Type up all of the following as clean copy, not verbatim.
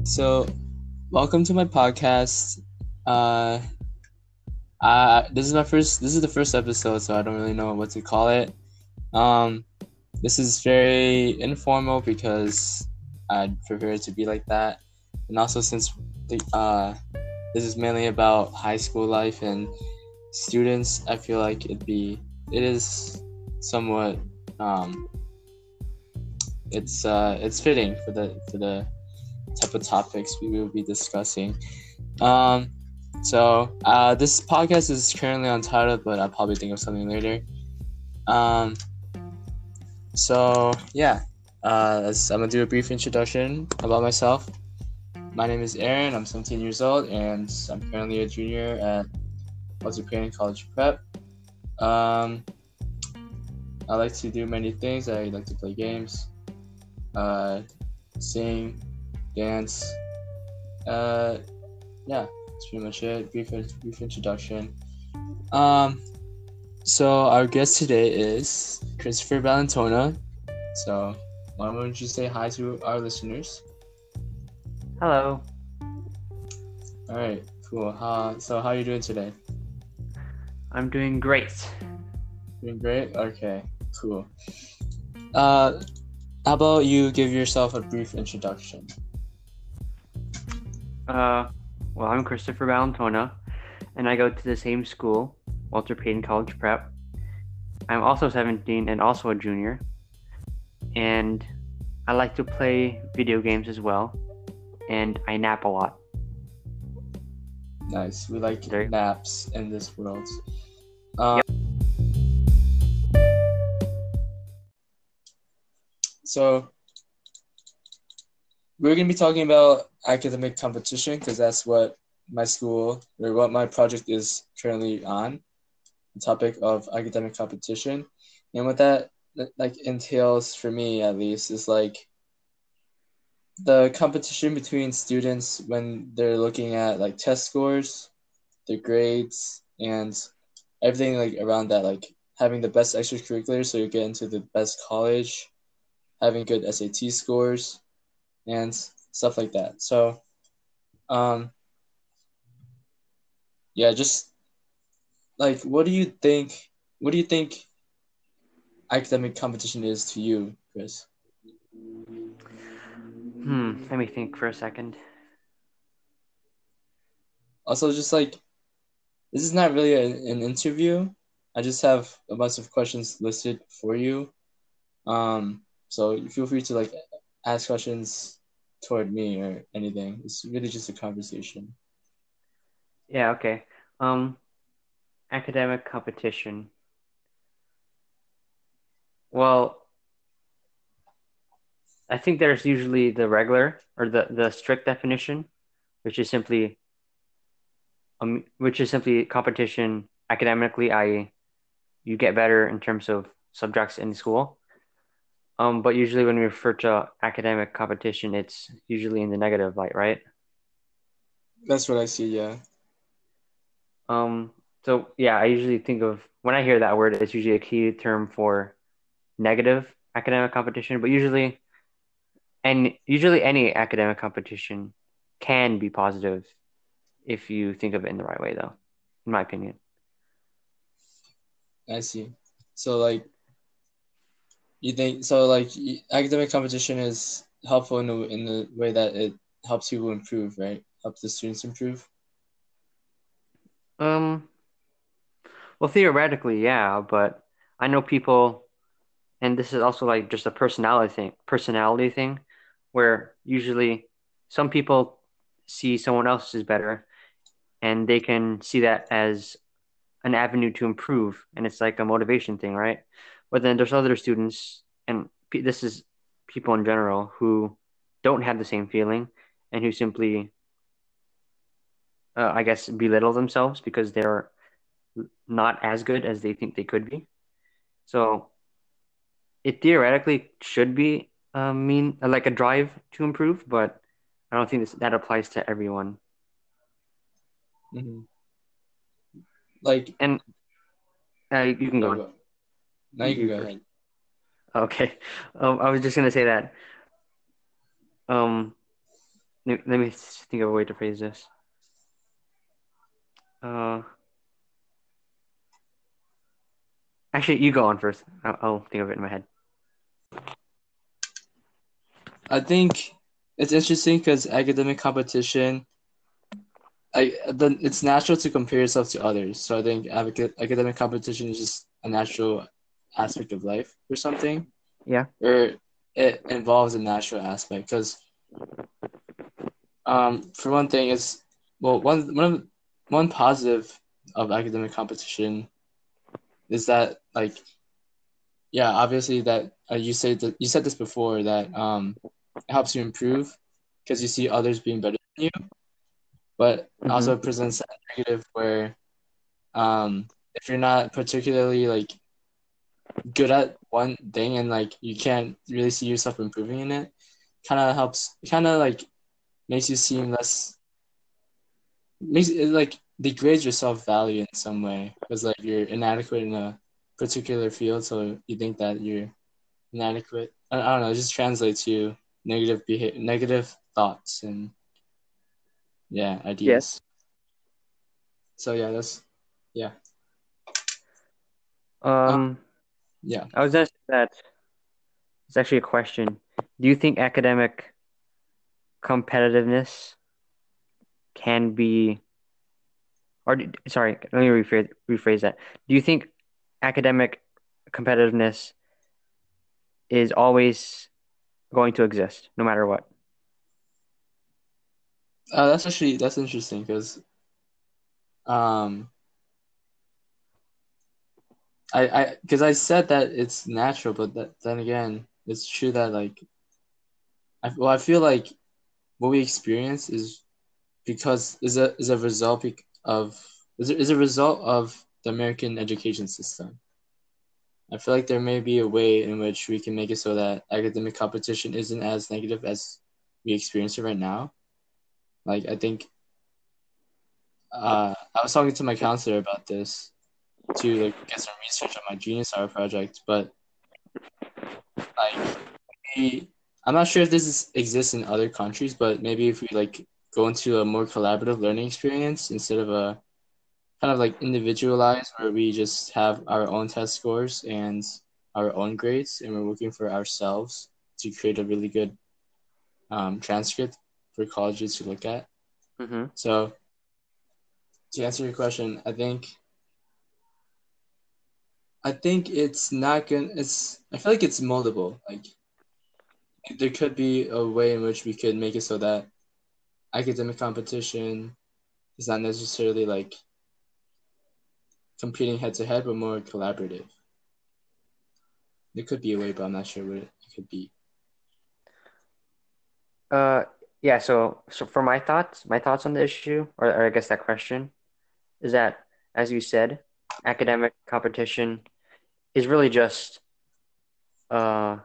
So, welcome to my podcast. Uh, this is the first episode, so I don't really know what to call it. Um, this is very informal because I'd prefer it to be like that, and also since this is mainly about high school life and students, I feel like it is somewhat um, it's fitting for the type of topics we will be discussing. Um, this podcast is currently untitled, but I'll probably think of something later. Um, I'm gonna do a brief introduction about myself. My name is Aaron. I'm 17 years old, and I'm currently a junior at Walter Payne College Prep. I like to do many things. I like to play games, sing, dance. That's pretty much it. Brief introduction. So our guest today is Christopher Valentona. So why don't you say hi to our listeners? Hello. All right, cool. So how are you doing today? I'm doing great. Doing great? Okay, cool. How about you give yourself a brief introduction? Well, I'm Christopher Valentona, and I go to the same school, Walter Payton College Prep. I'm also 17 and also a junior, and I like to play video games as well, and I nap a lot. Nice. We like naps in this world. Yep. So we're going to be talking about academic competition because that's what my school or what my project is currently on, the topic of academic competition. And what that entails for me at least is the competition between students when they're looking at test scores, their grades, and everything around that, having the best extracurriculars so you get into the best college, having good SAT scores, and stuff like that. So, just what do you think? What do you think academic competition is to you, Chris? Let me think for a second. Also, just this is not really an interview. I just have a bunch of questions listed for you. So feel free to ask questions toward me or anything. It's really just a conversation. Yeah, okay. Academic competition. Well, I think there's usually the regular or the strict definition, which is simply competition academically, i.e., you get better in terms of subjects in school. But usually when we refer to academic competition, it's usually in the negative light, right? That's what I see, yeah. So yeah, I usually think of when I hear that word, it's usually a key term for negative academic competition, but usually any academic competition can be positive if you think of it in the right way, though, in my opinion. I see. So you think academic competition is helpful in the way that it helps people improve, right? Helps the students improve. Well, theoretically, yeah, but I know people, and this is also like just a personality thing, where usually some people see someone else is better, and they can see that as an avenue to improve, and it's like a motivation thing, right? But then there's other students, and this is people in general who don't have the same feeling and who simply, I guess, belittle themselves because they're not as good as they think they could be. So it theoretically should be mean like a drive to improve, but I don't think that applies to everyone. Mm-hmm. And you can go on. Now you can go first. ahead. Okay. I was just gonna say that let me think of a way to phrase this. Uh, Actually, you go on first. I'll think of it in my head. I think it's interesting because academic competition, it's natural to compare yourself to others. So I think academic competition is just a natural aspect of life or something, Yeah. or it involves a natural aspect. Because for one thing, it's well, one positive of academic competition is that like yeah, obviously that you said this before that it helps you improve because you see others being better than you, but Mm-hmm. also it presents a negative where if you're not particularly like good at one thing and like you can't really see yourself improving in it, kind of like makes you seem less makes it like degrades your self value in some way because like you're inadequate in a particular field, so you think that you're inadequate. I don't know. It just translates to negative thoughts and yeah, Yes. ideas. So yeah, that's yeah, uh, Um, yeah. I was gonna say that it's actually a question. Do you think academic competitiveness can be, sorry, let me rephrase that. Do you think academic competitiveness is always going to exist, no matter what? That's interesting because um, I said that it's natural, but then again, it's true that like I feel like what we experience is because is a result of is a result of the American education system. I feel like there may be a way in which we can make it so that academic competition isn't as negative as we experience it right now. Like I think I was talking to my counselor about this to like get some research on my Genius Hour project, but like I'm not sure if exists in other countries, but maybe if we like go into a more collaborative learning experience instead of a kind of like individualized where we just have our own test scores and our own grades and we're looking for ourselves to create a really good transcript for colleges to look at. Mm-hmm. So to answer your question, I think it's not gonna it's I feel like it's moldable. Like there could be a way in which we could make it so that academic competition is not necessarily like competing head to head but more collaborative. There could be a way, but I'm not sure what it could be. Uh, yeah, so for my thoughts on the issue, or I guess that question, is that, as you said, academic competition is really just uh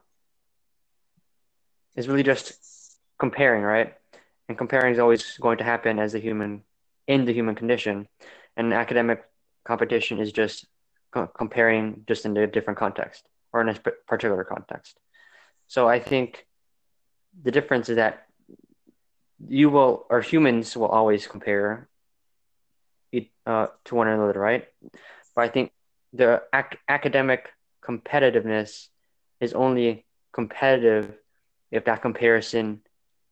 is really just comparing, right? And comparing is always going to happen as the human condition, and academic competition is just comparing just in a different context or in a particular context. So I think the difference is that humans will always compare to one another, right? But I think the academic competitiveness is only competitive if that comparison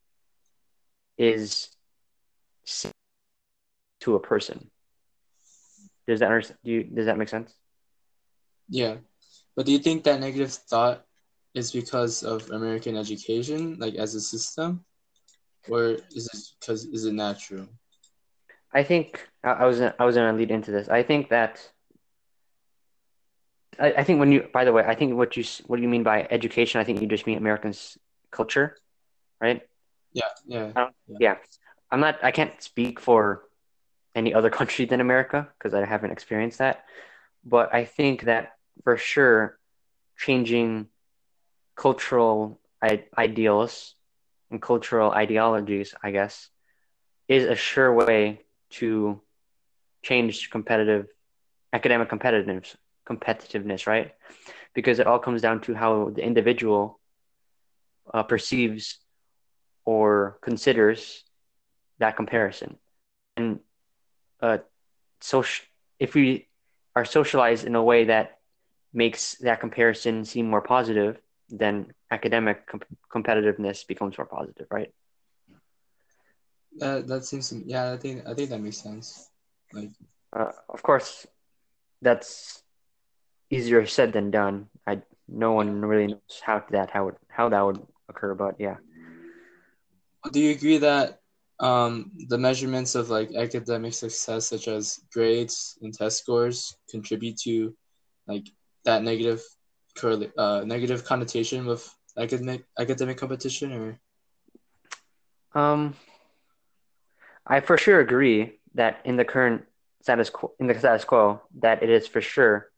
is to a person. Does that make sense? Yeah. But do you think that negative thought is because of American education, like as a system, or is it natural? I think I was gonna lead into this. I think when you by the way, I think what you mean by education, I think you just mean Americans culture, right? Yeah, yeah, yeah. Yeah. I can't speak for any other country than America because I haven't experienced that. But I think that for sure changing cultural ideals and cultural ideologies, I guess, is a sure way to change academic competitiveness, right? Because it all comes down to how the individual perceives or considers that comparison. And uh, social, if we are socialized in a way that makes that comparison seem more positive, then academic competitiveness becomes more positive, right? That seems yeah. I think that makes sense. Like Of course, that's easier said than done. No one really knows how that would occur, but yeah. do you agree that the measurements of like academic success, such as grades and test scores, contribute to like that negative connotation with academic competition? Or Um, I for sure agree that in the current status quo, that it is for sure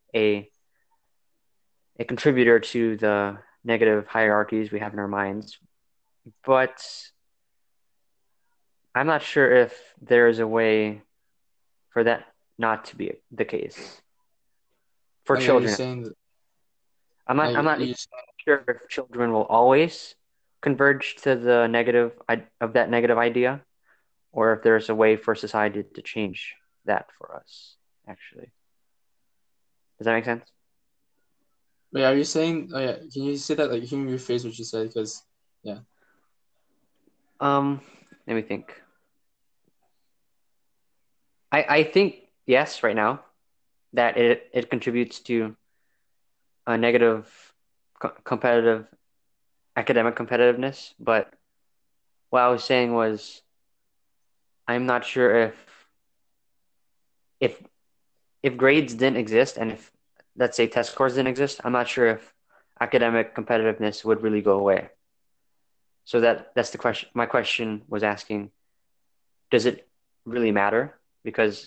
a contributor to the negative hierarchies we have in our minds. But I'm not sure if there is a way for that not to be the case for like, are you children. saying that, I'm not you sure if children will always converge to the negative of that negative idea, or if there's a way for society to change that for us, actually. Does that make sense? wait, are you saying? Oh yeah, can you say that? Like, can you rephrase what you said? Because yeah, Um, Let me think. I think yes, right now, that it contributes to a negative competitive academic competitiveness. But what I was saying was I'm not sure if if grades didn't exist and if let's say test scores didn't exist, I'm not sure if academic competitiveness would really go away. So that's the question. My question was asking, does it really matter? Because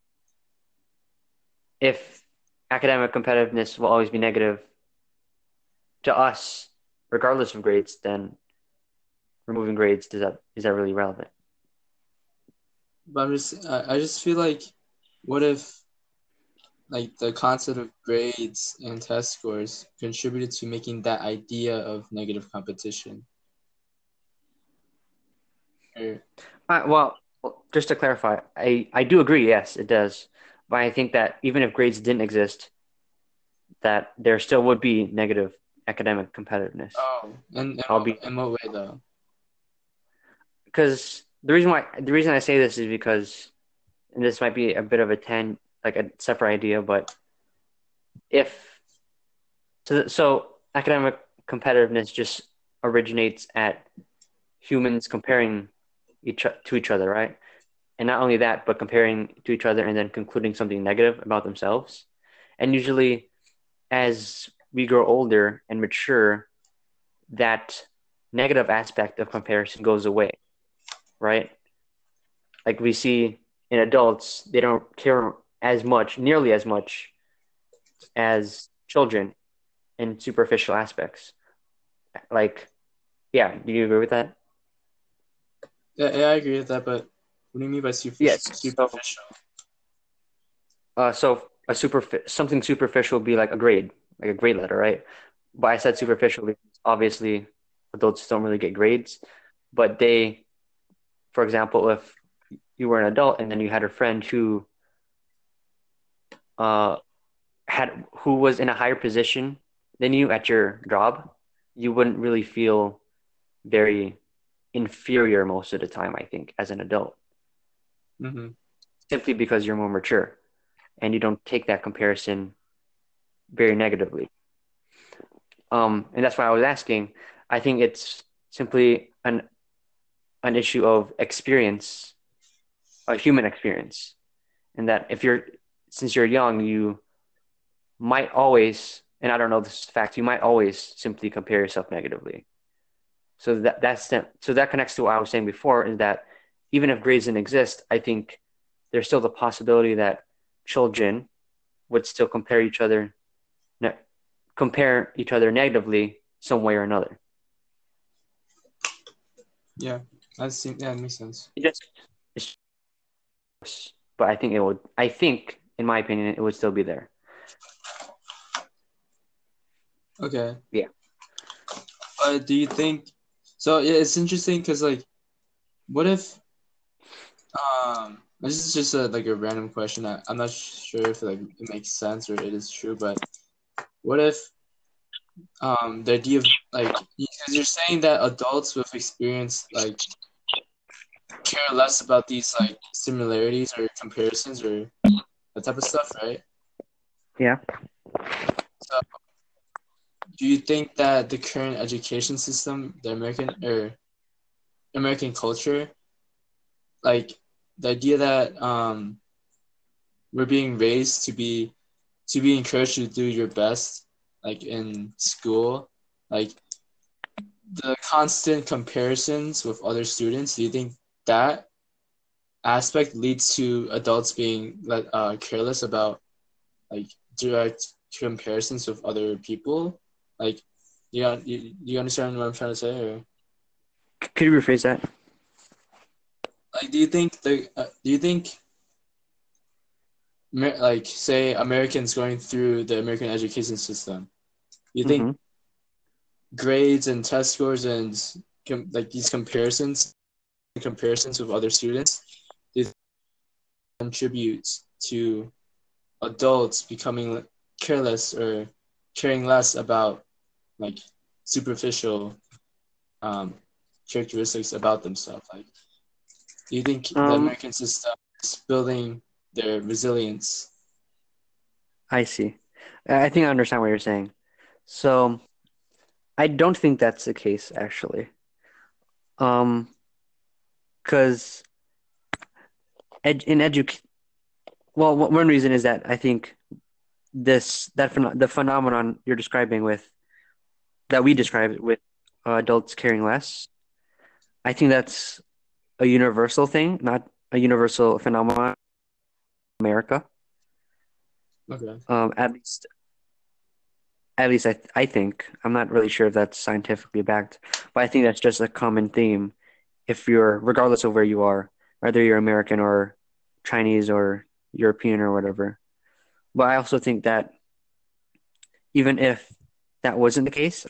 if academic competitiveness will always be negative to us, regardless of grades, then removing grades is that really relevant? but I just feel like, what if like the concept of grades and test scores contributed to making that idea of negative competition? Or Well, just to clarify, I do agree. Yes, it does, but I think that even if grades didn't exist, that there still would be negative academic competitiveness. oh, I'll be in what way though? because the reason I say this is because, and this might be a bit of like a separate idea, but if so academic competitiveness just originates at humans comparing to each other, right? And not only that, but comparing to each other and then concluding something negative about themselves. And usually, as we grow older and mature, that negative aspect of comparison goes away, right? Like we see in adults, they don't care nearly as much as children in superficial aspects. Like, yeah, do you agree with that? Yeah, I agree with that, but what do you mean by Yes. superficial? So something superficial would be like a grade letter, right? But I said superficial because obviously adults don't really get grades, but for example, if you were an adult and then you had a friend uh who was in a higher position than you at your job, you wouldn't really feel very inferior most of the time, I think, as an adult, Mm-hmm. simply because you're more mature and you don't take that comparison very negatively. And that's why I was asking. I think it's simply an issue of experience, a human experience, and that since you're young, you might always, and I don't know this fact, you might always simply compare yourself negatively. So so that connects to what I was saying before, is that even if grades didn't exist, I think there's still the possibility that children would still compare each other negatively some way or another. Yeah, yeah, it makes sense. It's but I think, in my opinion, it would still be there. Okay, Yeah. but do you think So yeah, it's interesting because like, what if this is just a like a random question. I'm not sure if like it makes sense or it is true, but what if the idea of like because you're saying that adults with experience like care less about these like similarities or comparisons or that type of stuff, right? Yeah. So do you think that the current education system, the American culture, like the idea that we're being raised to be encouraged to do your best, like in school, like the constant comparisons with other students, do you think that aspect leads to adults being like careless about like direct comparisons with other people? Like, you understand what I'm trying to say? Or Could you rephrase that? like, do you think like say Americans going through the American education system, do you think Mm-hmm. grades and test scores and like these comparisons with other students, do you think contributes to adults becoming careless or caring less about like superficial um, characteristics about themselves? Like, do you think the Um, American system is building their resilience? I see. I think I understand what you're saying. So I don't think that's the case actually. Um, because in educ well, one reason is that I think the phenomenon you're describing with that we described with adults caring less. I think that's a universal thing, not a universal phenomenon in America. Okay. Um, at least, at least I think I'm not really sure if that's scientifically backed, but I think that's just a common theme. If you're, regardless of where you are, whether you're American or Chinese or European or whatever. But I also think that even if that wasn't the case,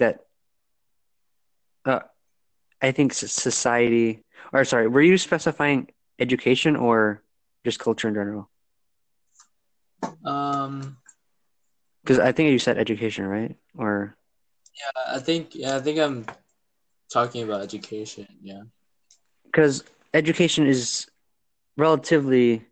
uh, I think society, or sorry, were you specifying education or just culture in general? Um, Because I think you said education, right? Or I think I'm talking about education. Yeah. because education is relatively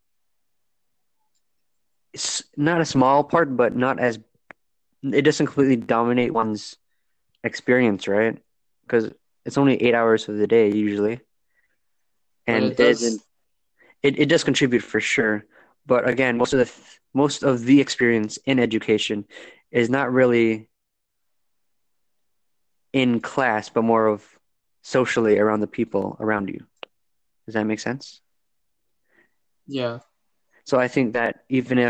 not a small part, but not as it doesn't completely dominate one's experience, right? Because it's only 8 hours of the day usually, But and it does. it does contribute for sure. But again, most of the experience in education is not really in class, but more of socially around the people around you. Does that make sense? Yeah. So I think that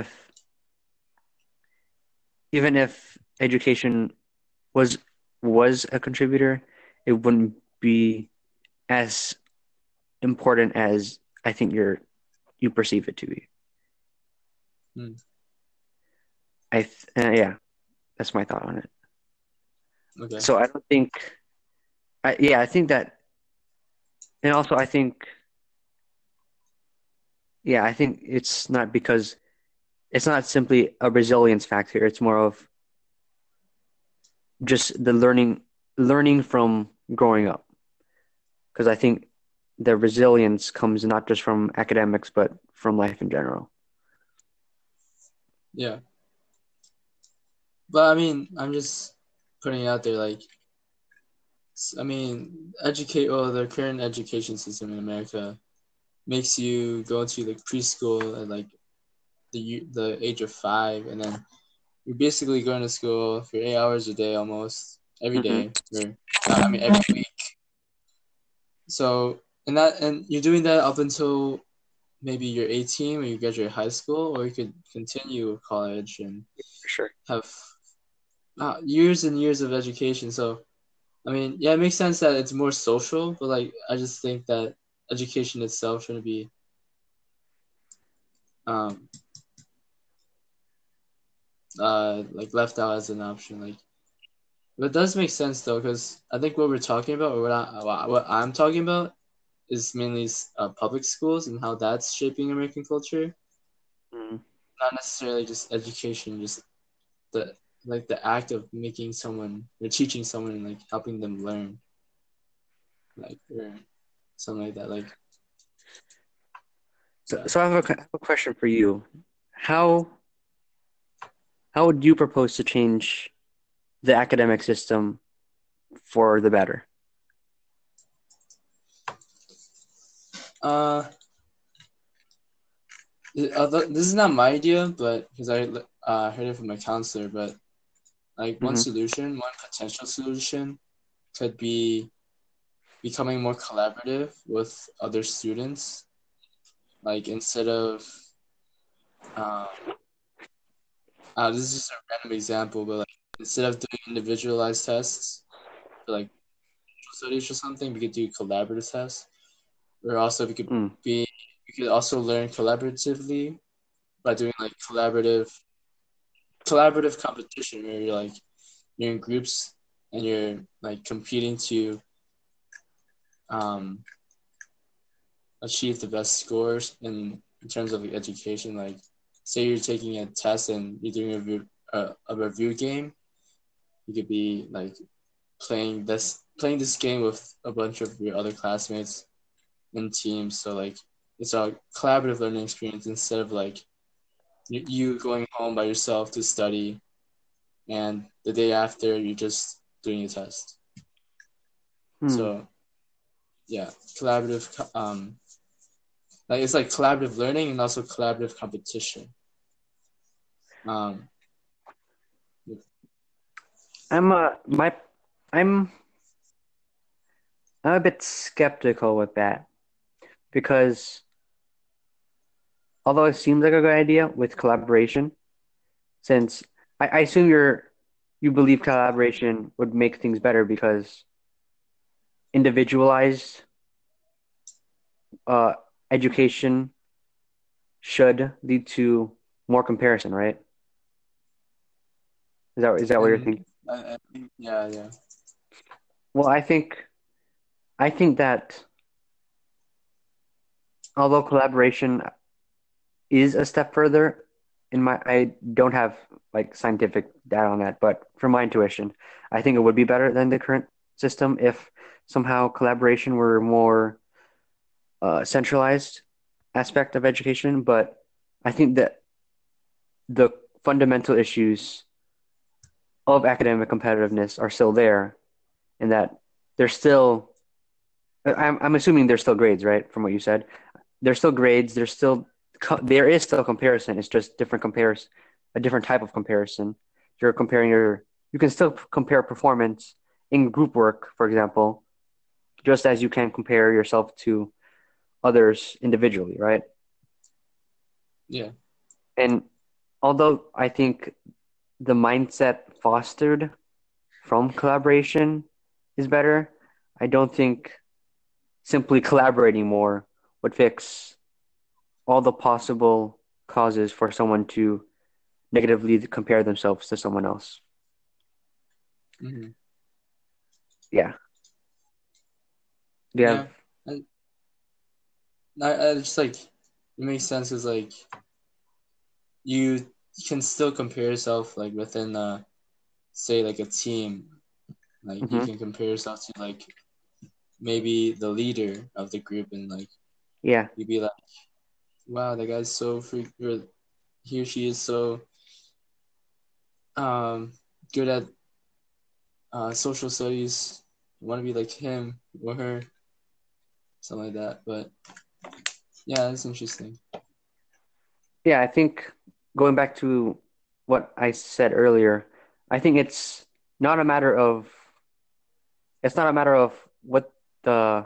even if education was was a contributor, it wouldn't be as important as I think you perceive it to be. Hmm. Yeah, that's my thought on it. Okay. So I don't think I think that, and also I think I think it's not simply a resilience factor. It's more of just the learning from growing up. Because I think the resilience comes not just from academics, but from life in general. Yeah. But I mean, I'm just putting it out there. Like, I mean, the current education system in America makes you go to like preschool at like the age of 5, and then you're basically going to school for 8 hours a day almost every Hmm. day, or I mean every week. So and you're doing that up until maybe you're 18 when you graduate high school, or you could continue with college and For sure. have years and years of education. So I mean, yeah, it makes sense that it's more social, but like I just think that education itself shouldn't be um like left out as an option. Like But it does make sense though, because I think what we're talking about, or what I'm talking about, is mainly public schools and how that's shaping American culture. Mm. Not necessarily just education, just the like the act of making someone or teaching someone and like helping them learn, like or something like that. Like So, yeah. so I have a question for you. How how would you propose to change the academic system for the better? Uh, this is not my idea, but because I heard it from my counselor, but like Hmm. one potential solution could be becoming more collaborative with other students. Like instead of, um, this is just a random example, but like instead of doing individualized tests for like social studies or something, we could do collaborative tests. Or also Mm. we could also learn collaboratively by doing like collaborative competition where you're in groups and you're like competing to um, achieve the best scores in terms of like, education. Like, say you're taking a test and you're doing a review game, you could be like playing this game with a bunch of your other classmates in teams. So like it's a collaborative learning experience instead of like you going home by yourself to study and the day after you're just doing a test. Hmm. So yeah, collaborative like it's like collaborative learning and also collaborative competition. Um, I'm my I'm I'm a bit skeptical with that because although it seems like a good idea with collaboration, since I assume you believe collaboration would make things better because individualized uh, education should lead to more comparison, right? Is that what you're and thinking? I think yeah, yeah. Well, I think that although collaboration is a step further, I don't have like scientific data on that, but from my intuition, I think it would be better than the current system if somehow collaboration were more centralized aspect of education. But I think that the fundamental issues of academic competitiveness are still there, and that there's still I'm assuming there's still grades, right? From what you said, there's still grades. There is still comparison. It's just different comparison, a different type of comparison. You're comparing you can still compare performance in group work, for example, just as you can compare yourself to others individually, right? Yeah. And although I think the mindset fostered from collaboration is better, I don't think simply collaborating more would fix all the possible causes for someone to negatively compare themselves to someone else. Hmm. Yeah. Do you have Yeah. And I just like it makes sense because like you can still compare yourself like within say like a team. Like you hmm can compare yourself to like maybe the leader of the group and like yeah. you'd be like, wow, that guy's so or he or she is so um good at social studies. I want to be like him or her, something like that. But yeah, that's interesting. Yeah, I think going back to what I said earlier, I think it's not a matter of what the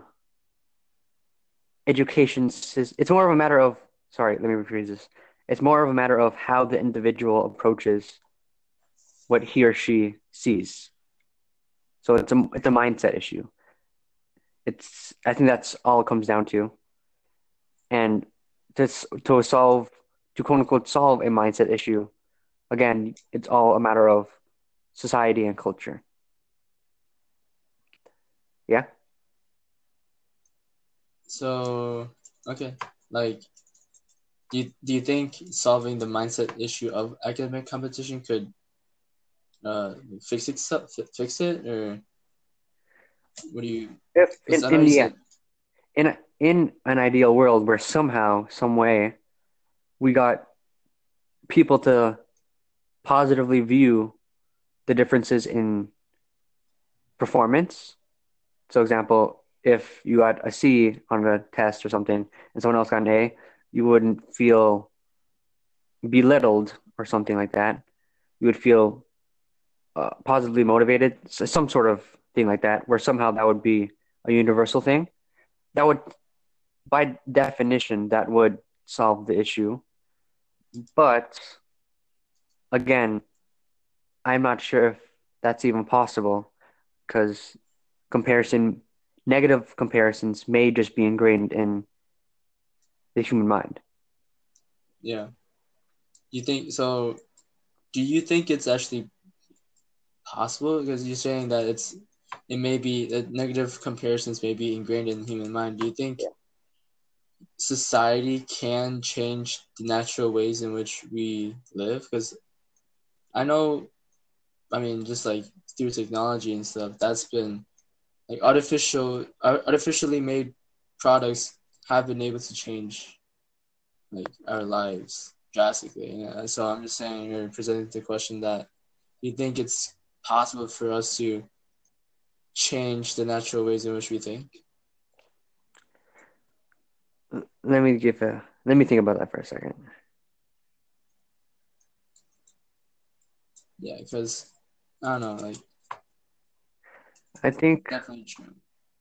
it's more of a matter of sorry, let me rephrase this. It's more of a matter of how the individual approaches what he or she sees. So it's a mindset issue. It's I think that's all it comes down to. And to solve to quote unquote solve a mindset issue, again, it's all a matter of society and culture. Yeah. So okay, like do you think solving the mindset issue of academic competition could fix it, or what do you? If Because I know you yeah, said in an ideal world where somehow, some way, we got people to positively view the differences in performance. So, example, if you got a C on a test or something and someone else got an A, you wouldn't feel belittled or something like that. You would feel positively motivated, so some sort of thing like that, where somehow that would be a universal thing. That would, by definition, that would solve the issue. But again, I'm not sure if that's even possible because comparison, negative comparisons may just be ingrained in the human mind. yeah. You think so? Do you think it's actually possible? Because you're saying that it may be that negative comparisons may be ingrained in the human mind. Do you think Yeah. society can change the natural ways in which we live? Because I know, I mean, just like through technology and stuff, that's been like artificially made products have been able to change like our lives drastically. Yeah. So I'm just saying, you're presenting the question that you think it's possible for us to change the natural ways in which we think. Let me think about that for a second. Yeah, because I don't know, like I think, definitely true.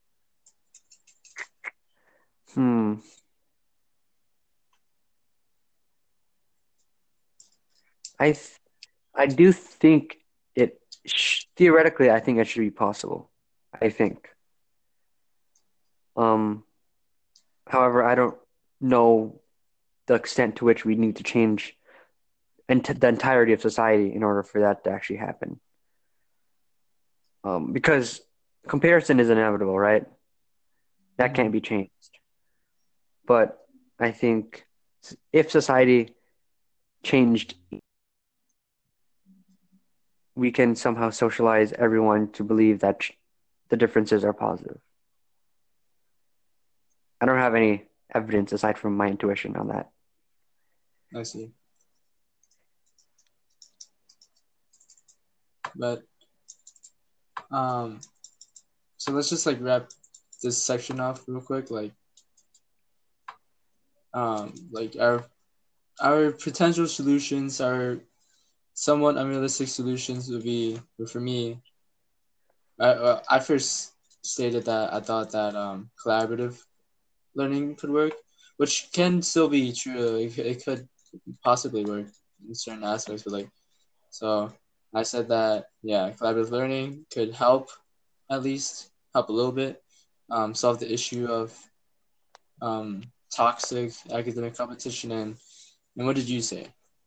hmm, I th I do think theoretically, I think it should be possible. I think. Um, However, I don't know the extent to which we need to change the entirety of society in order for that to actually happen. Because comparison is inevitable, right? That can't Hmm. be changed. But I think if society changed, we can somehow socialize everyone to believe that the differences are positive. I don't have any evidence aside from my intuition on that. I see. But um, so let's just like wrap this section off real quick. Like our potential solutions are somewhat unrealistic solutions would be, but for me, I first stated that I thought that collaborative learning could work, which can still be true. It could possibly work in certain aspects, but like so, I said that yeah, collaborative learning could help at least help a little bit, solve the issue of toxic academic competition, and what did you say?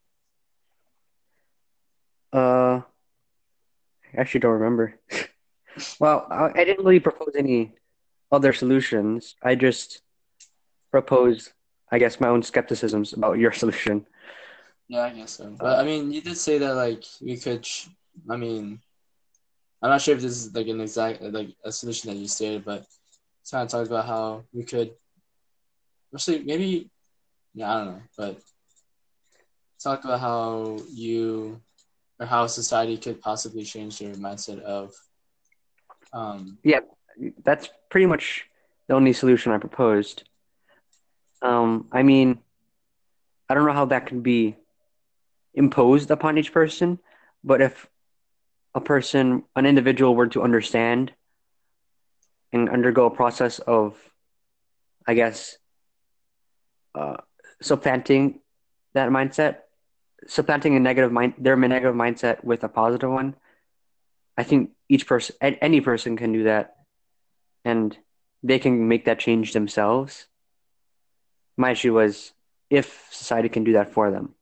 Uh, I actually don't remember. Well, I didn't really propose any other solutions. I just proposed, I guess, my own skepticisms about your solution. Yeah, I guess so. But I Uh, mean, you did say that like we could. I mean, I'm not sure if this is like an exact like a solution that you stated, but it's kind of talked about how we could actually maybe yeah I don't know, but talk about how you or how society could possibly change their mindset of um yeah, that's pretty much the only solution I proposed. I mean, I don't know how that can be imposed upon each person, but if an individual were to understand and undergo a process of, I guess, uh, supplanting that mindset, supplanting their negative mindset with a positive one, I think any person can do that, and they can make that change themselves. My issue was if society can do that for them.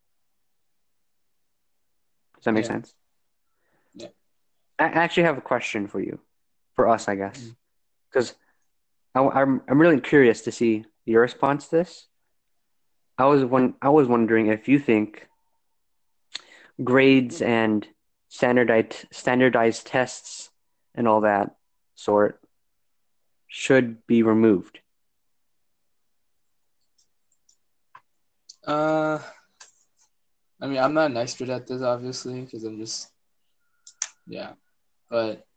Does that make yeah sense? yeah I actually have a question for you, for us, I guess. because I'm really curious to see your response to this. I was wondering if you think grades and standardized tests and all that sort should be removed. Uh, I mean, I'm not an expert at this, obviously, because I'm just yeah. But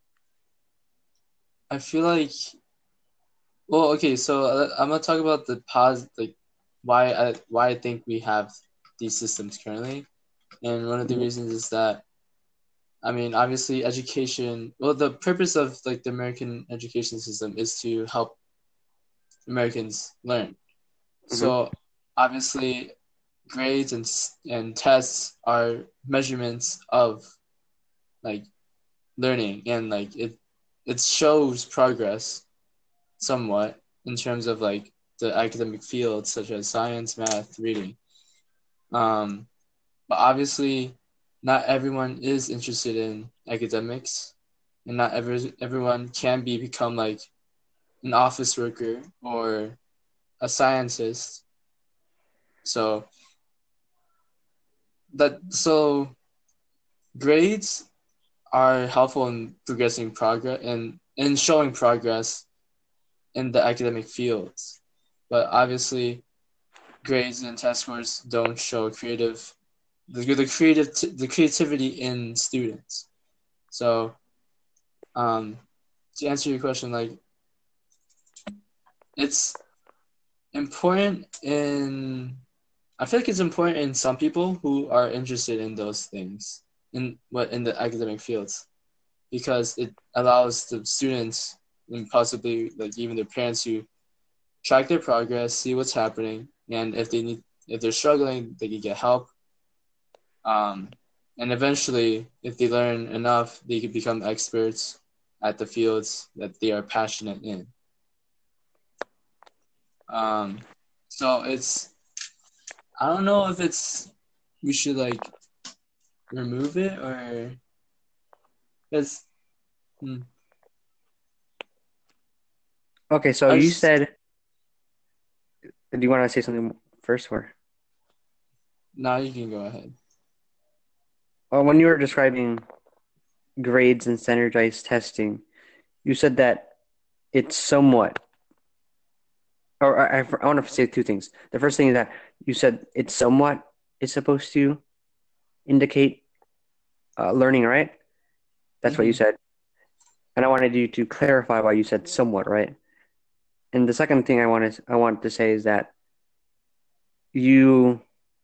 I feel like, well, okay. So I'm gonna talk about the like why I think we have these systems currently, and one of the Mhm. reasons is that I mean, obviously, education. Well, the purpose of like the American education system is to help Americans learn. Mhm. So obviously, grades and tests are measurements of like learning, and like it shows progress somewhat in terms of like the academic fields such as science, math, reading. Um, but obviously, not everyone is interested in academics, and not everyone can become like an office worker or a scientist. So so grades are helpful in progressing progress and in showing progress in the academic fields. But obviously, grades and test scores don't show the creativity in students. So, um, to answer your question, like it's important in I feel like it's important in some people who are interested in those things in the academic fields because it allows the students and possibly like even their parents to track their progress, see what's happening, and if they're struggling, they can get help. And eventually, if they learn enough, they can become experts at the fields that they are passionate in. Um, so I don't know if we should like remove it or because Okay, so I you just said, do you want to say something first, or now you can go ahead. well, when you were describing grades and standardized testing, you said that it's somewhat, or I want to say two things. The first thing is that you said it's somewhat is supposed to indicate learning, right? That's what you Mm-hmm. said. And I wanted you to clarify why you said somewhat, right? And the second thing I want to say is that you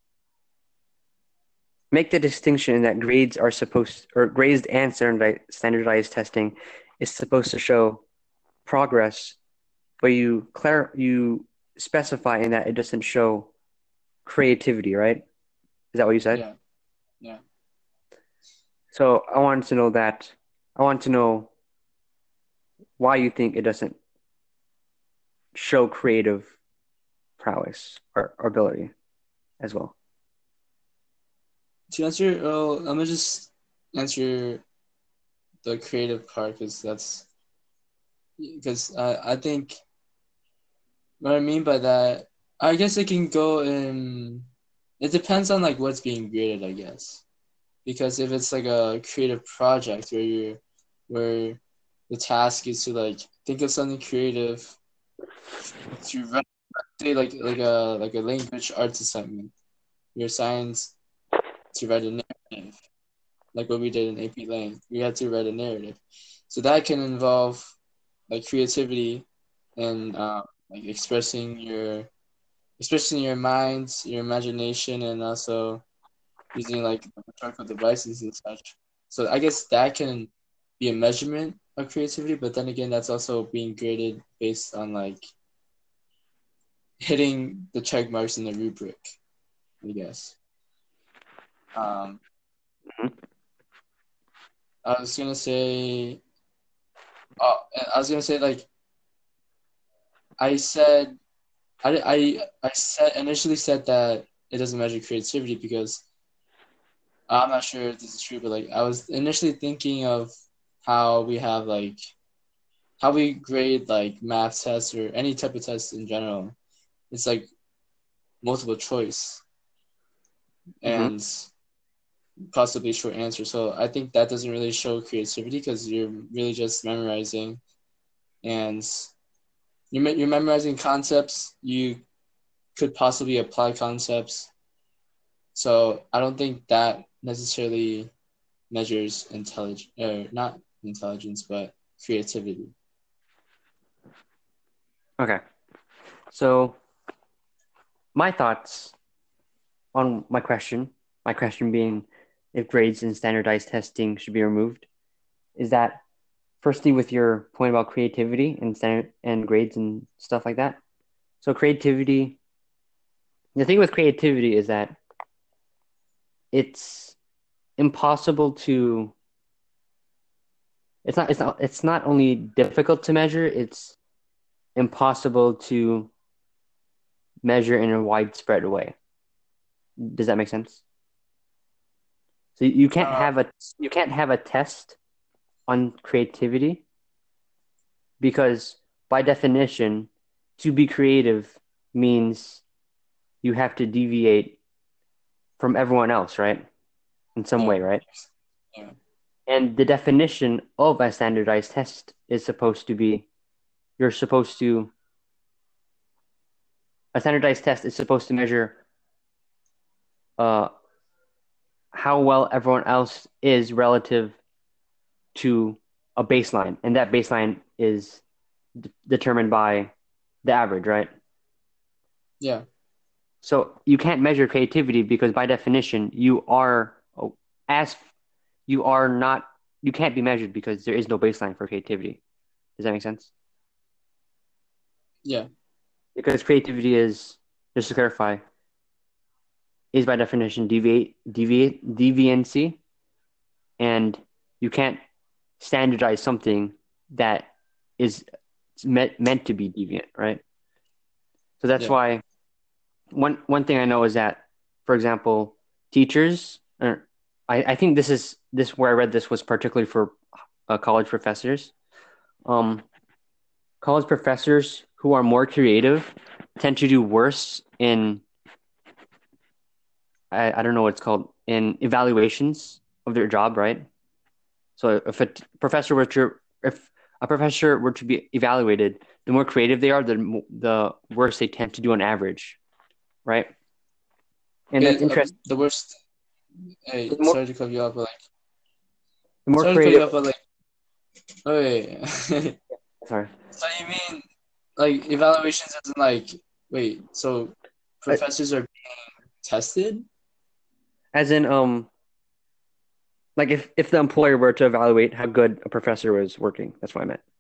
make the distinction that grades are supposed, or grades and standardized testing is supposed to show progress, but you specify in that it doesn't show creativity, right? Is that what you said? Yeah, yeah. So I wanted to know that. I want to know why you think it doesn't show creative prowess or ability as well. To answer, well, I'm gonna just answer the creative part because I think what I mean by that, I guess it can go in. It depends on like what's being graded, I guess. Because if it's like a creative project where the task is to like think of something creative to write, say like a language arts assignment, your science to write a narrative, like what we did in AP Lang. We had to write a narrative, so that can involve like creativity and like expressing your minds, your imagination, and also using like electronic devices and such. So I guess that can be a measurement of creativity, but then again, that's also being graded based on like hitting the check marks in the rubric, I guess. Um, Mhm. I was gonna say, oh, I was gonna say like I said, I said initially said that it doesn't measure creativity because I'm not sure if this is true, but like I was initially thinking of how we have like how we grade like math tests or any type of test in general. It's like multiple choice Mm-hmm. and possibly short answer. So I think that doesn't really show creativity because you're really just memorizing and you're memorizing concepts. You could possibly apply concepts. So I don't think that necessarily measures intelligence or not intelligence, but creativity. Okay. So my thoughts on my question being if grades and standardized testing should be removed, is that firstly with your point about creativity and standard and grades and stuff like that. So creativity, the thing with creativity is that it's impossible to it's not only difficult to measure, it's impossible to measure in a widespread way. Does that make sense? So Uh, you can't have a test on creativity because by definition, to be creative means you have to deviate from everyone else, right? In some yeah, way, right? yeah, And the definition of a standardized test is supposed to be you're supposed to a standardized test is supposed to measure uh, how well everyone else is relative to a baseline, and that baseline is determined by the average, right? yeah, So you can't measure creativity because by definition you are as you are not you can't be measured because there is no baseline for creativity. Does that make sense? yeah, Because creativity is, just to clarify, is by definition deviancy, and you can't standardize something that is meant to be deviant, right? So that's yeah, why one thing I know is that, for example, teachers, I think this where I read this was particularly for college professors. Um, College professors who are more creative tend to do worse in I don't know what it's called in evaluations of their job, right? So if a professor were to be evaluated, the more creative they are, the worse they tend to do on average, right? And that's interesting. The worst. Hey, The more the more sorry to cut you creative, off, but like, oh wait. sorry, So you mean like evaluations isn't like wait, so uh, professors are tested? as in like if the employer were to evaluate how good a professor was working, that's what I meant.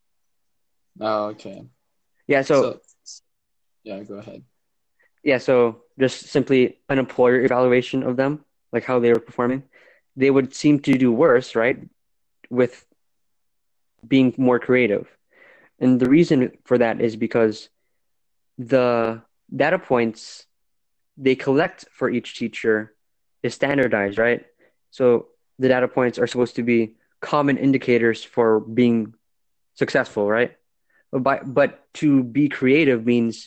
Oh, okay. Yeah, so So yeah, go ahead. yeah, so just simply an employer evaluation of them, like how they were performing, they would seem to do worse, right, with being more creative. And the reason for that is because the data points they collect for each teacher is standardized, right? So the data points are supposed to be common indicators for being successful, right? But to be creative means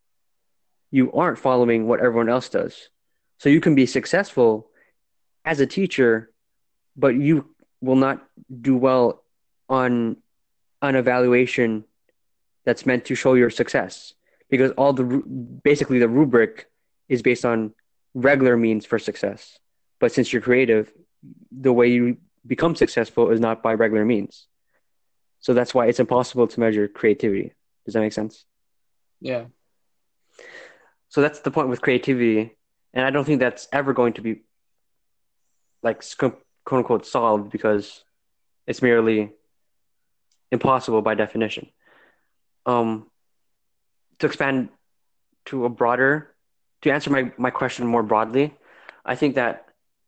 you aren't following what everyone else does. So you can be successful as a teacher, but you will not do well on an evaluation that's meant to show your success because basically the rubric is based on regular means for success. But since you're creative, the way you become successful is not by regular means. So that's why it's impossible to measure creativity. Does that make sense? Yeah. So that's the point with creativity. And I don't think that's ever going to be like quote unquote solved because it's merely impossible by definition. Um, to expand to a broader, to answer my question more broadly, I think that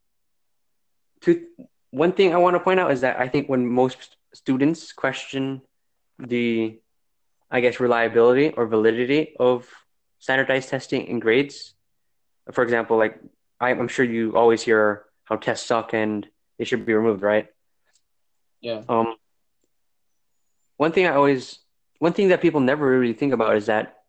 two, one thing I want to point out is that I think when most students question the, I guess, reliability or validity of standardized testing in grades, for example, like I'm sure you always hear how tests suck and they should be removed, right? Yeah. Um, one thing I always one thing that people never really think about is that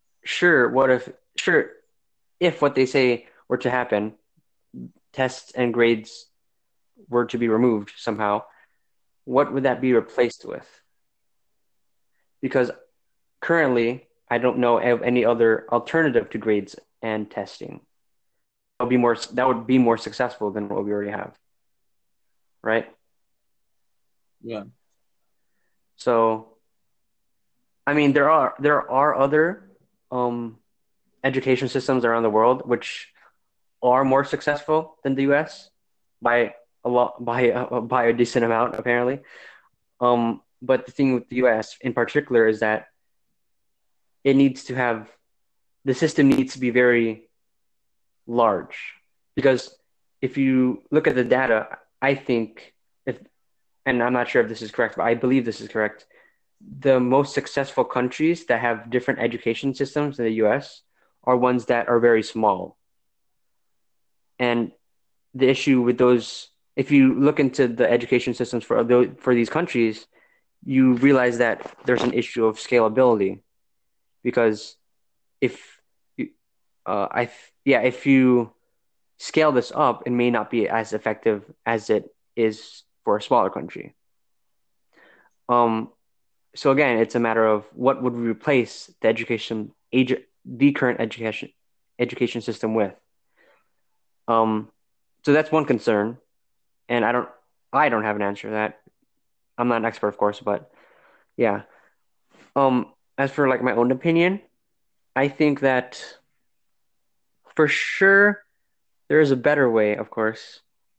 sure if what they say were to happen, tests and grades were to be removed somehow, what would that be replaced with? Because currently, I don't know of any other alternative to grades and testing. That would be more successful than what we already have, right? Yeah. So, I mean, there are other um, education systems around the world which are more successful than the U.S. by by a decent amount, apparently. But the thing with the U.S. in particular is that it needs to have the system needs to be very large because if you look at the data, I think if and I'm not sure if this is correct, but I believe this is correct. The most successful countries that have different education systems in the US are ones that are very small. And the issue with those, if you look into the education systems for these countries, you realize that there's an issue of scalability because if you, if you scale this up, it may not be as effective as it is for a smaller country. Um, so again, it's a matter of what would we replace the current education system with. Um, so that's one concern, and I don't have an answer to that. I'm not an expert, of course, but yeah. As for like my own opinion, I think that for sure there is a better way, of course.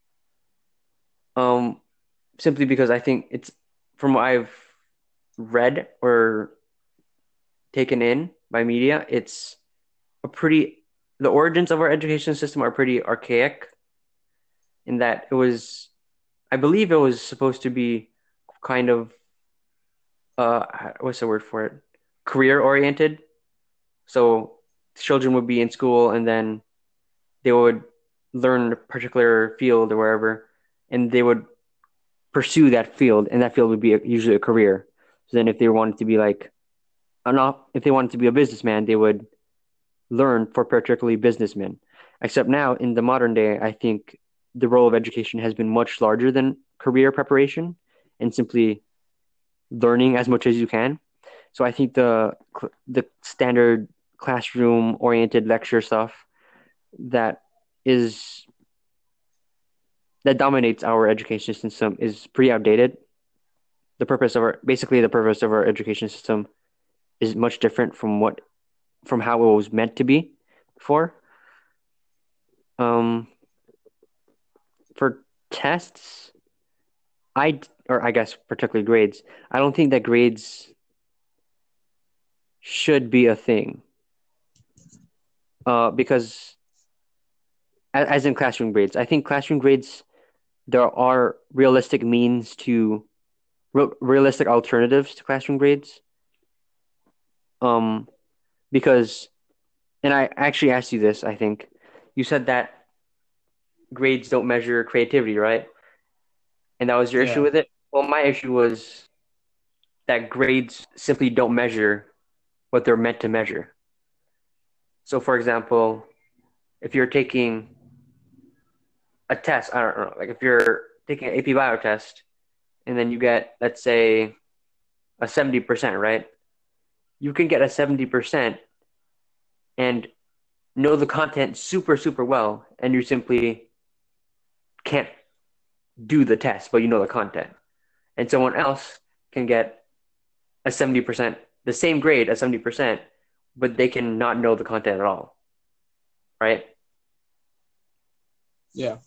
Um, Simply because I think it's from what I've read or taken in by media, it's a pretty the origins of our education system are pretty archaic in that I believe it was supposed to be kind of what's the word for it? Career oriented. So children would be in school and then they would learn a particular field or wherever, and they would pursue that field, and that field would be usually a career. So then, if they wanted to be like, if they wanted to be a businessman, they would learn for particularly businessmen. Except now, in the modern day, I think the role of education has been much larger than career preparation and simply learning as much as you can. So I think the standard classroom oriented lecture stuff that is that dominates our education system is pretty outdated. The purpose of our education system is much different from how it was meant to be before. Um, for tests, or I guess particularly grades, I don't think that grades should be a thing. Because as in classroom grades, I think classroom grades there are realistic alternatives to classroom grades. Um, because, and I actually asked you this, I think you said that grades don't measure creativity, right? And that was your issue Yeah. with it. Well, my issue was that grades simply don't measure what they're meant to measure. So, for example, if you're taking a test, I don't know, like if you're taking an AP Bio test and then you get, let's say, a 70%, right? You can get a 70% and know the content super, super well, and you simply can't do the test, but you know the content. And someone else can get a 70%, the same grade at 70%, but they can not know the content at all, right? Yeah.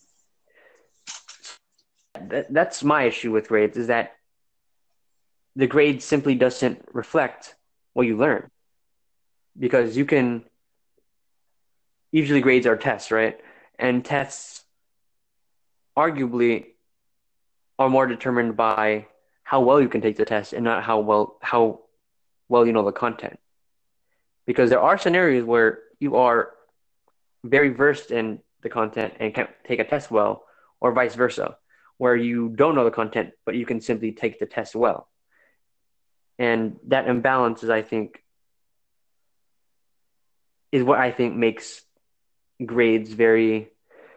That's my issue with grades is that the grade simply doesn't reflect what you learn because you can usually grades are tests, right? And tests arguably are more determined by how well you can take the test and not how well you know the content. Because there are scenarios where you are very versed in the content and can take a test well, or vice versa, where you don't know the content but you can simply take the test well. And that imbalance is, I think, is what I think makes grades very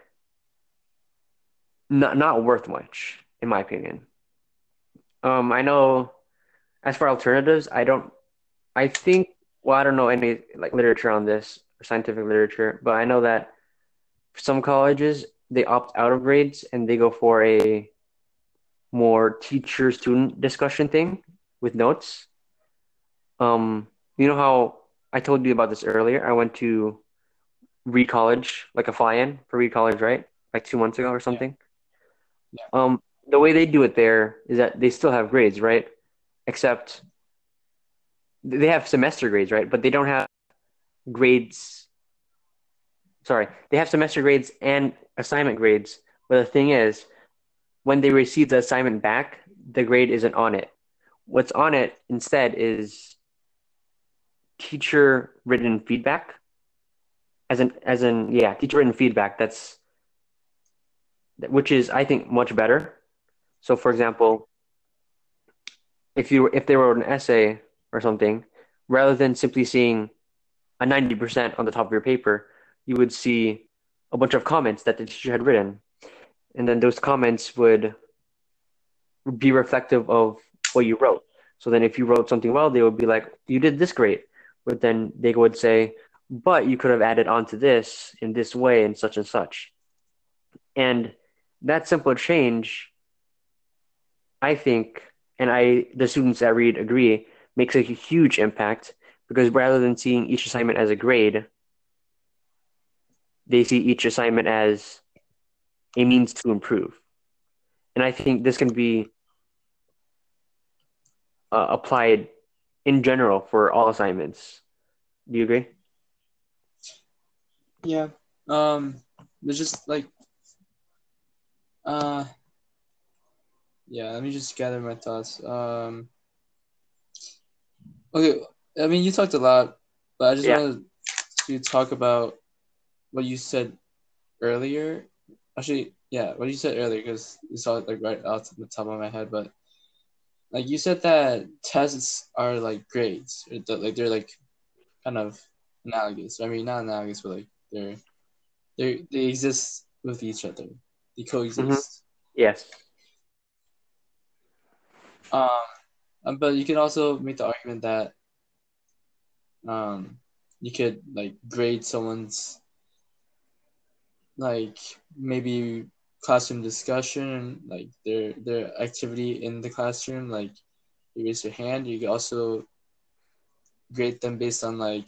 not worth much, in my opinion. I know as for alternatives, I think, well, I don't know any like literature on this or scientific literature, but I know that some colleges they opt out of grades and they go for a more teacher-student discussion thing with notes. You know how I told you about this earlier? I went to Reed College, like a fly-in for Reed College, right? Like 2 months ago or Yeah, something. yeah, The way they do it there is that they still have grades, right? Except they have semester grades, right? But they don't have grades. Sorry, they have semester grades and assignment grades. But the thing is, when they receive the assignment back, the grade isn't on it. What's on it instead is teacher written feedback. Yeah, teacher written feedback. That's which is I think much better. So for example, if they wrote an essay or something, rather than simply seeing a 90% on the top of your paper, you would see a bunch of comments that the teacher had written. And then those comments would be reflective of what you wrote. So then if you wrote something well, they would be like, you did this great. But then they would say, but you could have added on to this in this way and such and such. And that simple change, I think, and the students at Reed agree, makes a huge impact because rather than seeing each assignment as a grade, they see each assignment as a means to improve. And I think this can be applied in general for all assignments. Do you agree? yeah. There's just like uh yeah. Let me just gather my thoughts. Okay. I mean, you talked a lot, but I just Yeah. wanted to talk about what you said earlier. Actually, yeah, what you said earlier because it's all like right off the top of my head. But like you said that tests are like grades, like they're like kind of analogous. I mean, not analogous, but like they exist with each other. They Hmm. coexist. Yes. Um, but you can also make the argument that um, you could like grade someone's like maybe classroom discussion, like their activity in the classroom. Like you raise your hand. You can also grade them based on like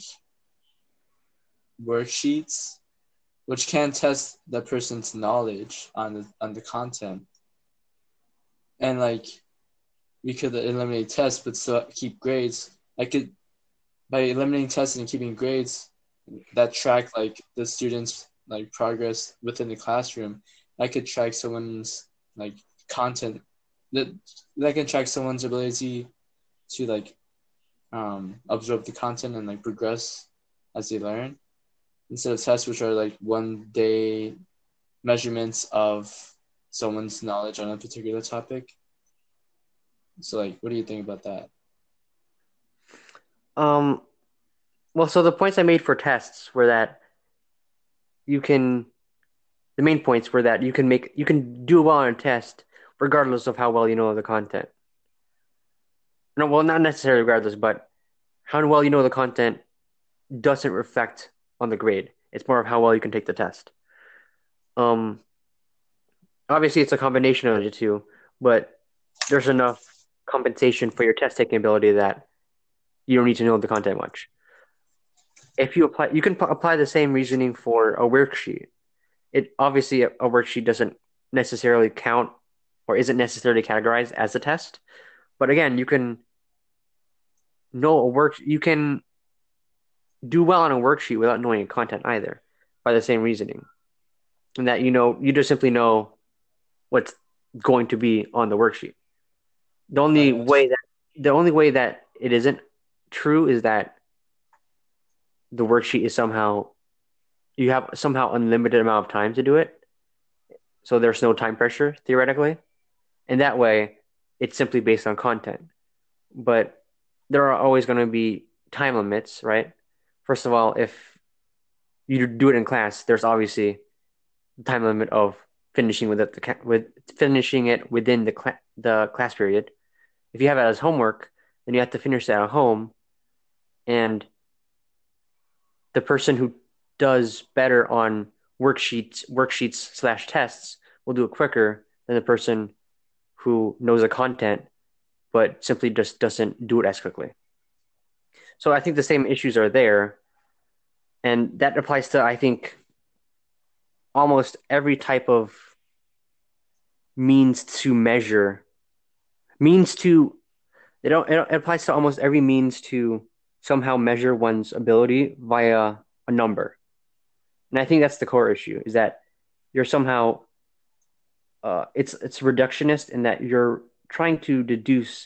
worksheets, which can test the person's knowledge on the content. And like we could eliminate tests but still keep grades. I could by eliminating tests and keeping grades that track like the students like progress within the classroom. I could track someone's like content that that can track someone's ability to like absorb the content and like progress as they learn instead of tests which are like 1 day measurements of someone's knowledge on a particular topic. So like what do you think about that? Um, well, so the points I made for tests were that you can, the main points were that you can do well on a test regardless of how well you know the content. No, well, not necessarily regardless, but how well you know the content doesn't reflect on the grade. It's more of how well you can take the test. Um, Obviously, it's a combination of the two, but there's enough compensation for your test taking ability that you don't need to know the content much. If you apply, you can apply the same reasoning for a worksheet. It obviously a worksheet doesn't necessarily count or isn't necessarily categorized as a test, but again, you can do well on a worksheet without knowing a content either by the same reasoning. And that you just simply know what's going to be on the worksheet. The Oh only yes. way that the only way that it isn't true is that the worksheet is somehow you have somehow unlimited amount of time to do it, so there's no time pressure theoretically, and that way it's simply based on content. But there are always going to be time limits, right? First of all, if you do it in class, there's obviously the time limit of finishing with finishing it within the class period. If you have it as homework, then you have to finish that at home, and the person who does better on worksheets slash tests will do it quicker than the person who knows the content but simply just doesn't do it as quickly. So I think the same issues are there, and that applies to, I think, almost every type of means to measure means to it applies to almost every means to somehow measure one's ability via a number. And I think that's the core issue, is that you're somehow it's reductionist in that you're trying to deduce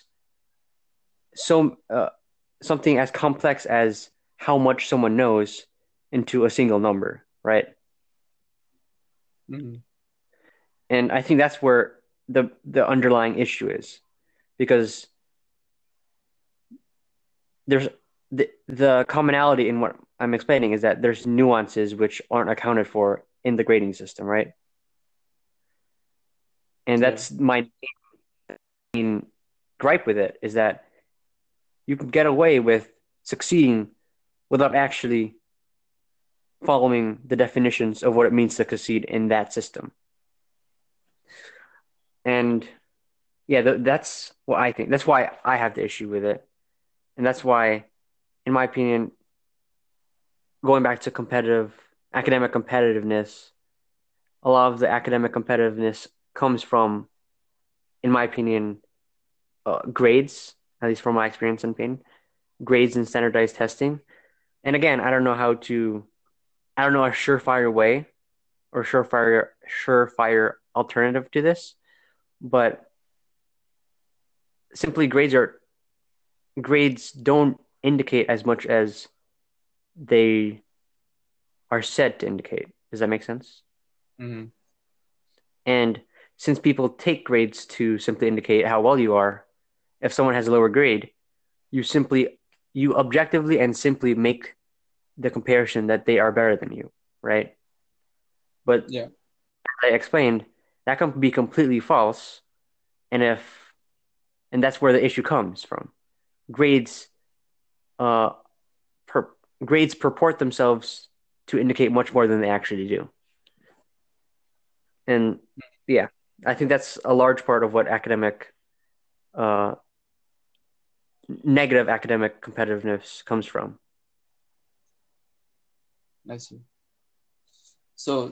something as complex as how much someone knows into a single number, right? Mm-hmm. And I think that's where the underlying issue is, because there's the commonality in what I'm explaining is that there's nuances which aren't accounted for in the grading system, right? And Yeah. that's my main gripe with it, is that you can get away with succeeding without actually following the definitions of what it means to succeed in that system. And yeah, that's what I think. That's why I have the issue with it. And that's why, in my opinion, going back to academic competitiveness, a lot of the academic competitiveness comes from, in my opinion, grades, at least from my experience in pain, grades and standardized testing. And again, I don't know a surefire way or surefire alternative to this, but simply grades don't indicate as much as they are said to indicate. Does that make sense? Mm-hmm. And since people take grades to simply indicate how well you are, if someone has a lower grade, you simply you objectively and simply make the comparison that they are better than you, right? But Yeah. as I explained, that can be completely false, and if and that's where the issue comes from. Grades uh per, grades purport themselves to indicate much more than they actually do. And yeah, I think that's a large part of what uh, negative academic competitiveness comes from. I see. So,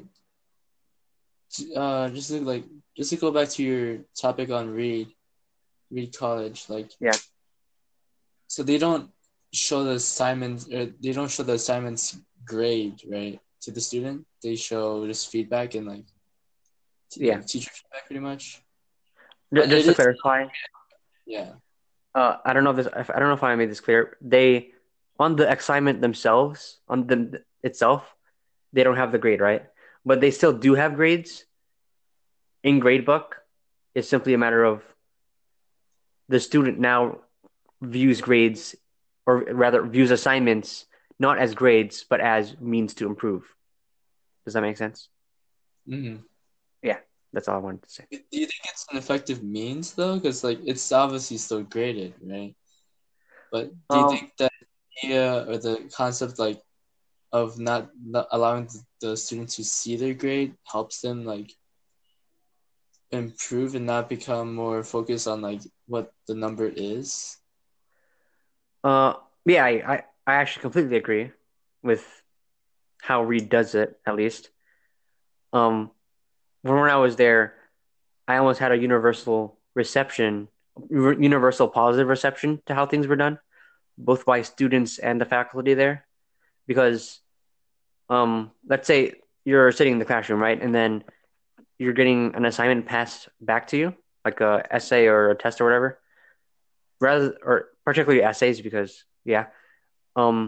just to go back to your topic on Reed College, like, Yeah. so they don't show the assignments, or they don't show the assignments grade, right, to the student. They show just feedback and like Yeah. teacher feedback, pretty much. But Just it to is, clarify, yeah. I don't know I don't know if I made this clear. They on the assignment themselves, on them itself, they don't have the grade, right? But they still do have grades in gradebook. It's simply a matter of the student now views grades, or rather views assignments, not as grades, but as means to improve. Does that make sense? Mm-hmm. Yeah, that's all I wanted to say. Do you think it's an effective means though? Because like it's obviously still graded, right? But do you Um, think that idea or the concept like of not allowing the student to see their grade helps them like improve and not become more focused on like what the number is? uh, yeah, I actually completely agree with how Reed does it, at least. Um, when I was there, I almost had a universal positive reception to how things were done, both by students and the faculty there. Because, let's say you're sitting in the classroom, right, and then you're getting an assignment passed back to you, like a essay or a test or whatever, rather or particularly essays, because yeah, um,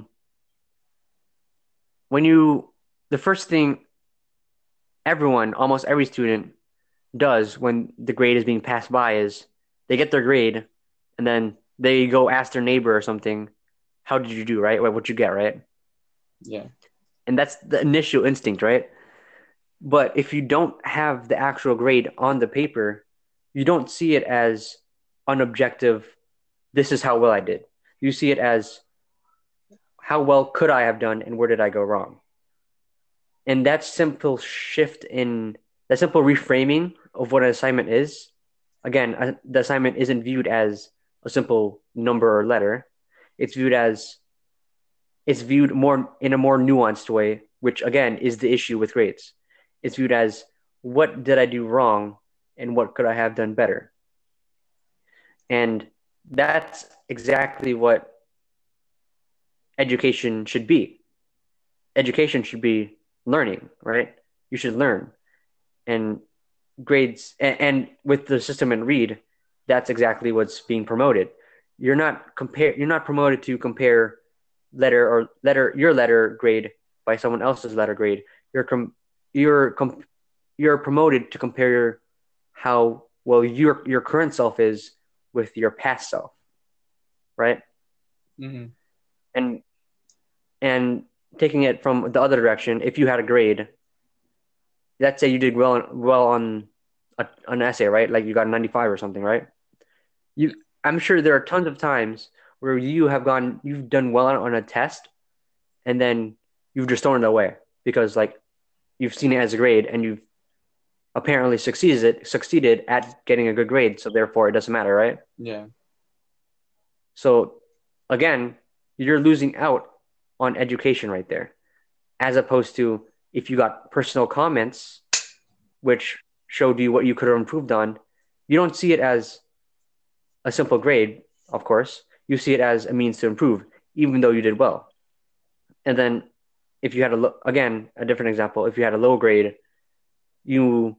when you the first thing almost every student does when the grade is being passed by is they get their grade and then they go ask their neighbor or something, how did you do, right? What you get, right? Yeah. And that's the initial instinct, right? But if you don't have the actual grade on the paper, you don't see it as an objective, this is how well I did. You see it as how well could I have done and where did I go wrong? And that simple shift in that simple reframing of what an assignment is, again, the assignment isn't viewed as a simple number or letter. It's viewed as it's viewed more in a more nuanced way, which again is the issue with grades. It's viewed as what did I do wrong and what could I have done better? And that's exactly what education should be. Education should be learning, right? You should learn. And grades and with the system in Reed, that's exactly what's being promoted. You're not promoted to compare your letter grade by someone else's letter grade. You're you're promoted to compare how well your current self is with your past self, right? Mm-hmm. And and taking it from the other direction, if you had a grade, let's say you did well on an essay, right? Like you got a 95 or something, right? You, I'm sure there are tons of times where you've done well on a test, and then you've just thrown it away because like you've seen it as a grade and you've apparently succeeded at getting a good grade, so therefore it doesn't matter, right? Yeah. So again, you're losing out on education right there, as opposed to if you got personal comments which showed you what you could have improved on, you don't see it as a simple grade, of course. You see it as a means to improve, even though you did well. And then if you had again, a different example, if you had a low grade, you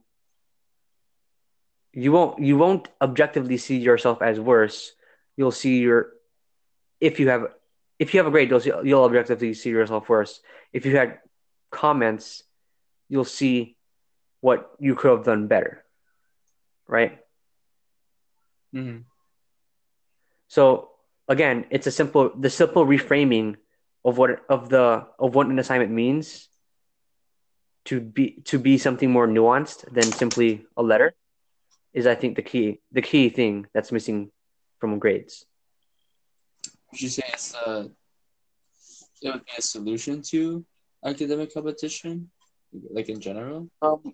you won't objectively see yourself as worse. You'll see your if you have if you have a grade, you'll objectively see yourself worse. If you had comments, you'll see what you could have done better, right? Mm-hmm. So again, it's the simple reframing of what an assignment means to be something more nuanced than simply a letter is, I think, the key thing that's missing from grades. Would you say it would be a solution to academic competition, like in general?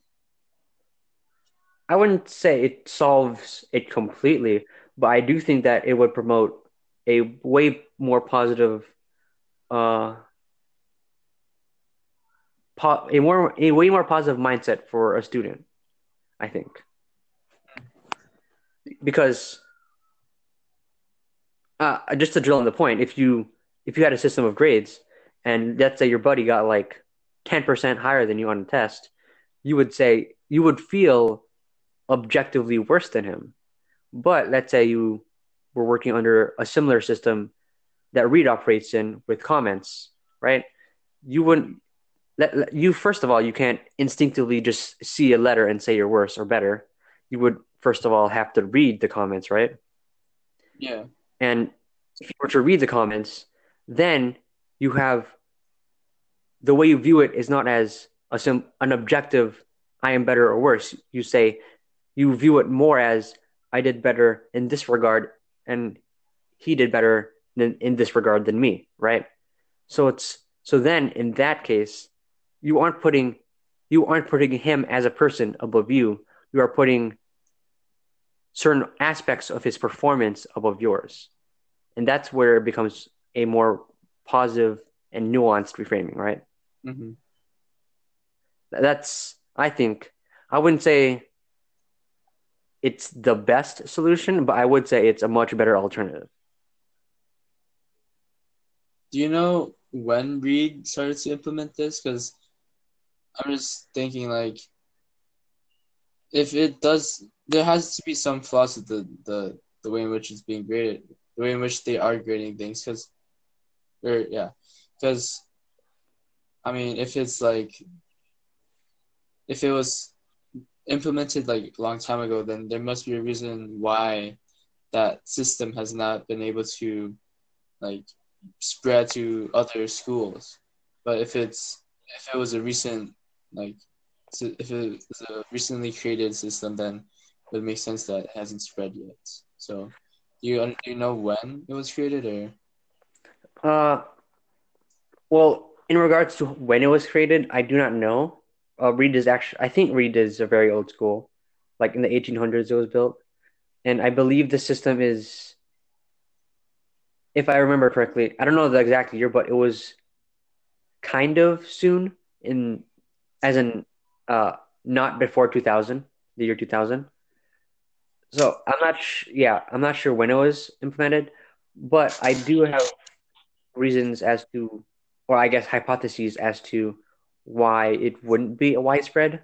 I wouldn't say it solves it completely, but I do think that it would promote a way more positive, uh, a way more positive mindset for a student. I think because just to drill on the point, if you had a system of grades, and let's say your buddy got like 10% higher than you on a test, you would feel objectively worse than him. But let's say you were working under a similar system that Reed operates in with comments, right? You wouldn't you first of all, you can't instinctively just see a letter and say you're worse or better. You would first of all have to read the comments, right? Yeah. And if you were to read the comments, then you have the way you view it is not as an objective, I am better or worse. You view it more as I did better in this regard, and he did better in this regard than me, right? So then in that case, you aren't putting him as a person above you. You are putting certain aspects of his performance above yours. And that's where it becomes a more positive and nuanced reframing, right? Mm-hmm. That's, I think, I wouldn't say it's the best solution, but I would say it's a much better alternative. Do you know when Reed started to implement this? Because I'm just thinking like if it does, there has to be some flaws with the way in which it's being graded, the way in which they are grading things. Because I mean, if it was implemented like a long time ago, then there must be a reason why that system has not been able to like spread to other schools. But if it was a recent like if it was a recently created system, then it would make sense that it hasn't spread yet. So, do you know when it was created or? Uh, well, in regards to when it was created, I do not know. Reed is actually, I think Reed is a very old school, like in the 1800s it was built, and I believe the system is, if I remember correctly, I don't know the exact year, but it was kind of soon in, as in, uh, not before 2000, the year 2000. So I'm not sure when it was implemented, but I do have reasons as to, or I guess hypotheses as to why it wouldn't be a widespread.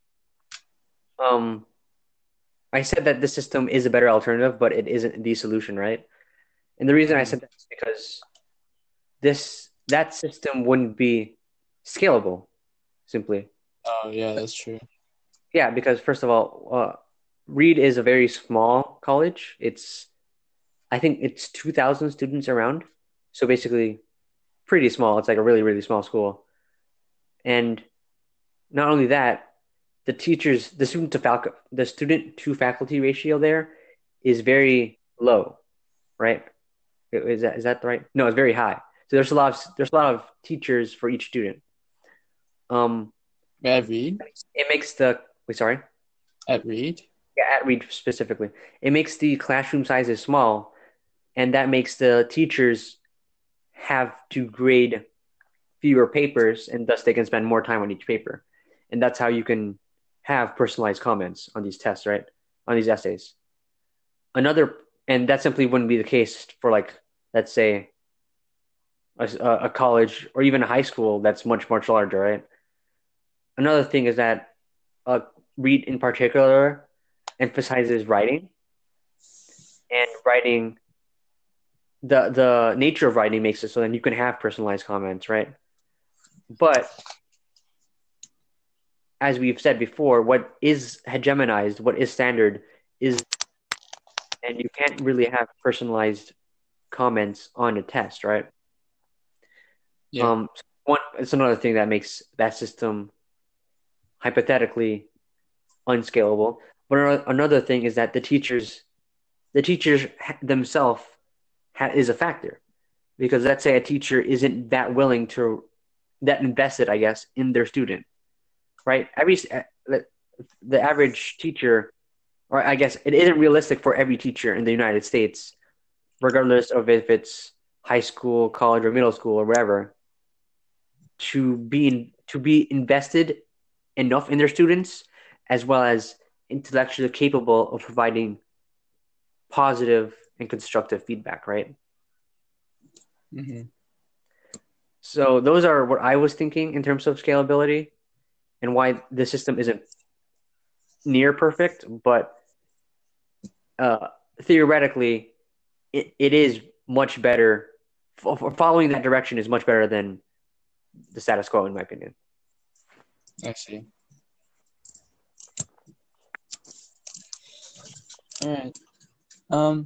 Um, I said that this system is a better alternative, but it isn't the solution, right? And the reason I Mhm. said that is because that system wouldn't be scalable, simply. Oh yeah, that's true. Yeah, because first of all, Reed is a very small college. I think it's 2,000 students around, so basically pretty small. It's like a really, really small school. And not only that, the student to faculty ratio there is very low, right? Is that right? No, it's very high. So there's a lot of teachers for each student. Um, May I read? it makes the wait, sorry, At Reed? yeah, at Reed specifically, it makes the classroom sizes small, and that makes the teachers have to grade fewer papers, and thus they can spend more time on each paper, and that's how you can have personalized comments on these tests, right? On these essays. Another, and that simply wouldn't be the case for like, let's say, a college or even a high school that's much much larger, right? Another thing is that uh, Reed in particular emphasizes writing, and writing, the nature of writing makes it so then you can have personalized comments, right? But as we've said before, what is hegemonized, what is standard, is, and you can't really have personalized comments on a test, right? Yeah. It's another thing that makes that system hypothetically unscalable. But another thing is that the teachers themselves is a factor, because let's say a teacher isn't that willing to, that invested, I guess, in their student, right? The average teacher, or I guess it isn't realistic for every teacher in the United States, regardless of if it's high school, college, or middle school, or wherever, to be invested enough in their students, as well as intellectually capable of providing positive and constructive feedback, right? Hmm. So those are what I was thinking in terms of scalability and why the system isn't near perfect, but uh, theoretically, it is much better. Following that direction is much better than the status quo, in my opinion. I see. All right. Um,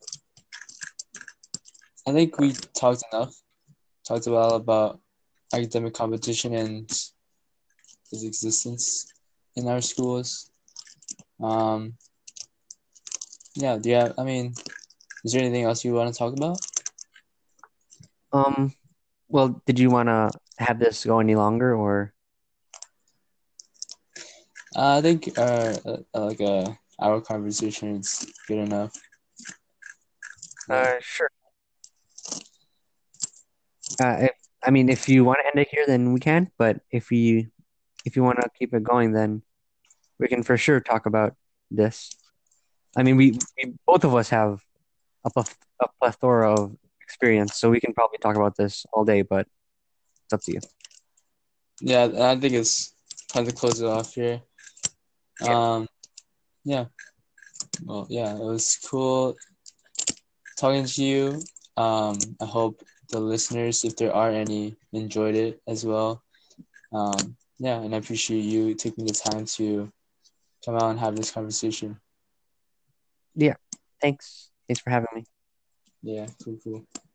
I think we talked enough. Talked a lot about academic competition and its existence in our schools. Um, yeah. Do you have? I mean, is there anything else you want to talk about? Um, well, did you want to have this go any longer, or? I think like our conversation is good enough. Yeah. Sure. If, I mean, if you want to end it here, then we can. But if you want to keep it going, then we can for sure talk about this. I mean, we both of us have a plethora of experience, so we can probably talk about this all day. But it's up to you. Yeah, I think it's time to close it off here. Yeah. Yeah. Well, yeah, it was cool talking to you. I hope the listeners, if there are any, enjoyed it as well. Yeah, and I appreciate you taking the time to come out and have this conversation. Yeah. Thanks. Thanks for having me. Yeah, cool, cool.